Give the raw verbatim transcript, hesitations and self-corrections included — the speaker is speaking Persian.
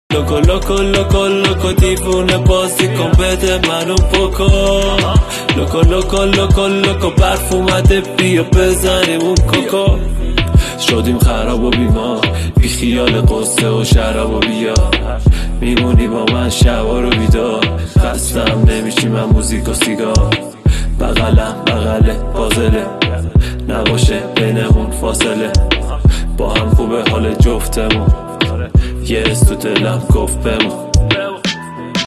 لوکو لوکو لوکو لوکو دیوونه بازی کن بده منو پوکو. لوکو لوکو لوکو لوکو برف اومده بیا بزنیم اون کوکو. شدیم خراب و بیمار بی خیال قصه و شراب و بیا. میمونی با من شبا رو بیدار خستم نمیشی من موزیک و سیگار. بغلم بغله بازله نباشه بینمون فاصله. با هم خوبه حال جفتمون یه اس تو دلم گفت بمون.